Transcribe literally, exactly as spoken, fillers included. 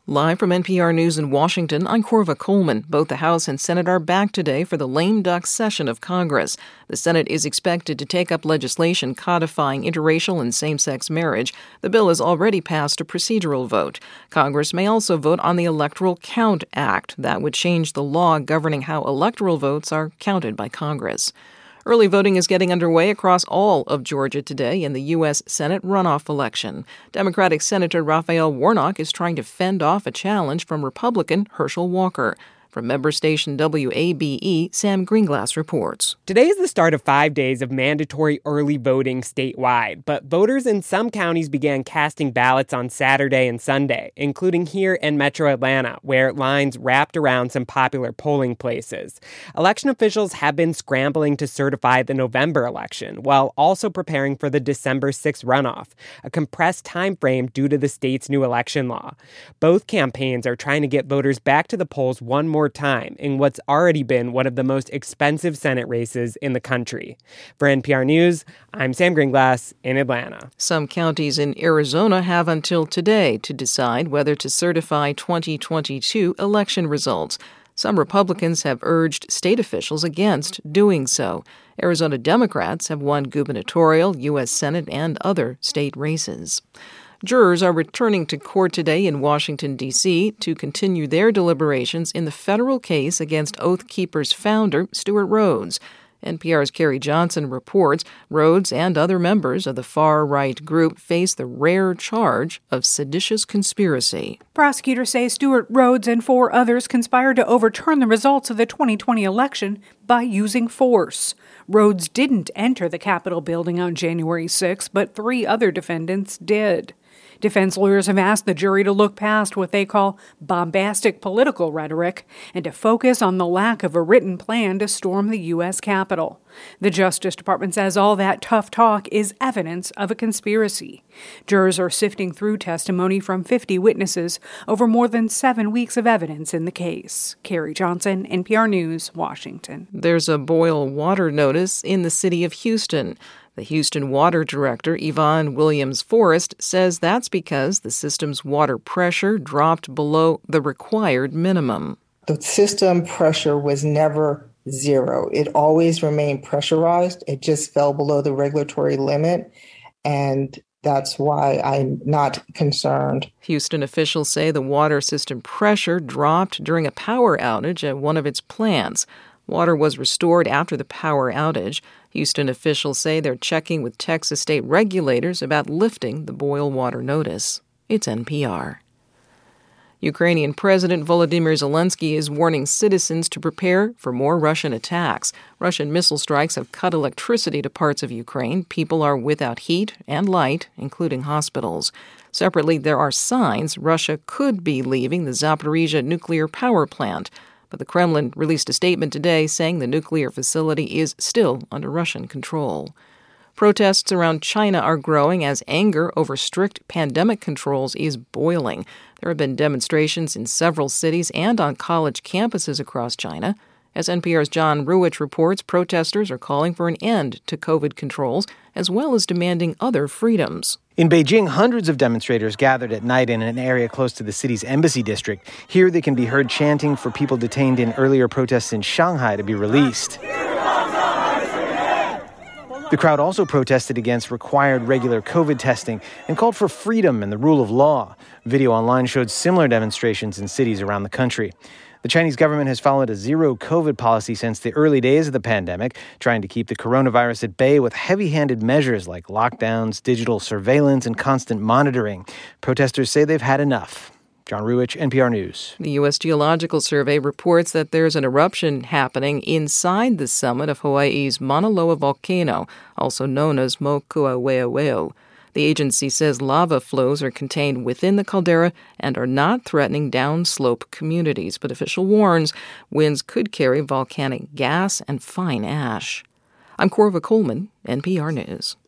Live from N P R News in Washington, I'm Corva Coleman. Both the House and Senate are back today for the lame duck session of Congress. The Senate is expected to take up legislation codifying interracial and same-sex marriage. The bill has already passed a procedural vote. Congress may also vote on the Electoral Count Act. That would change the law governing how electoral votes are counted by Congress. Early voting is getting underway across all of Georgia today in the U S Senate runoff election. Democratic Senator Raphael Warnock is trying to fend off a challenge from Republican Herschel Walker. From member station W A B E, Sam Greenglass reports. Today is the start of five days of mandatory early voting statewide, but voters in some counties began casting ballots on Saturday and Sunday, including here in Metro Atlanta, where lines wrapped around some popular polling places. Election officials have been scrambling to certify the November election, while also preparing for the December sixth runoff, a compressed time frame due to the state's new election law. Both campaigns are trying to get voters back to the polls one more time in what's already been one of the most expensive Senate races in the country. For N P R News, I'm Sam Greenglass in Atlanta. Some counties in Arizona have until today to decide whether to certify twenty twenty-two election results. Some Republicans have urged state officials against doing so. Arizona Democrats have won gubernatorial, U S Senate, and other state races. Jurors are returning to court today in Washington, D C to continue their deliberations in the federal case against Oath Keepers founder Stewart Rhodes. N P R's Carrie Johnson reports Rhodes and other members of the far-right group face the rare charge of seditious conspiracy. Prosecutors say Stewart Rhodes and four others conspired to overturn the results of the twenty twenty election by using force. Rhodes didn't enter the Capitol building on January sixth, but three other defendants did. Defense lawyers have asked the jury to look past what they call bombastic political rhetoric and to focus on the lack of a written plan to storm the U S Capitol. The Justice Department says all that tough talk is evidence of a conspiracy. Jurors are sifting through testimony from fifty witnesses over more than seven weeks of evidence in the case. Carrie Johnson, N P R News, Washington. There's a boil water notice in the city of Houston. The Houston Water Director, Yvonne Williams-Forrest, says that's because the system's water pressure dropped below the required minimum. The system pressure was never zero. It always remained pressurized. It just fell below the regulatory limit, and that's why I'm not concerned. Houston officials say the water system pressure dropped during a power outage at one of its plants. Water was restored after the power outage. Houston officials say they're checking with Texas state regulators about lifting the boil water notice. It's N P R. Ukrainian President Volodymyr Zelensky is warning citizens to prepare for more Russian attacks. Russian missile strikes have cut electricity to parts of Ukraine. People are without heat and light, including hospitals. Separately, there are signs Russia could be leaving the Zaporizhzhia nuclear power plant. But the Kremlin released a statement today saying the nuclear facility is still under Russian control. Protests around China are growing as anger over strict pandemic controls is boiling. There have been demonstrations in several cities and on college campuses across China. As N P R's John Ruwitch reports, protesters are calling for an end to COVID controls, as well as demanding other freedoms. In Beijing, hundreds of demonstrators gathered at night in an area close to the city's embassy district. Here they can be heard chanting for people detained in earlier protests in Shanghai to be released. The crowd also protested against required regular COVID testing and called for freedom and the rule of law. Video online showed similar demonstrations in cities around the country. The Chinese government has followed a zero COVID policy since the early days of the pandemic, trying to keep the coronavirus at bay with heavy-handed measures like lockdowns, digital surveillance, and constant monitoring. Protesters say they've had enough. John Ruwitch, N P R News. The U S Geological Survey reports that there's an eruption happening inside the summit of Hawaii's Mauna Loa volcano, also known as Mokuāweoweo. The agency says lava flows are contained within the caldera and are not threatening downslope communities, but official warns winds could carry volcanic gas and fine ash. I'm Corva Coleman, N P R News.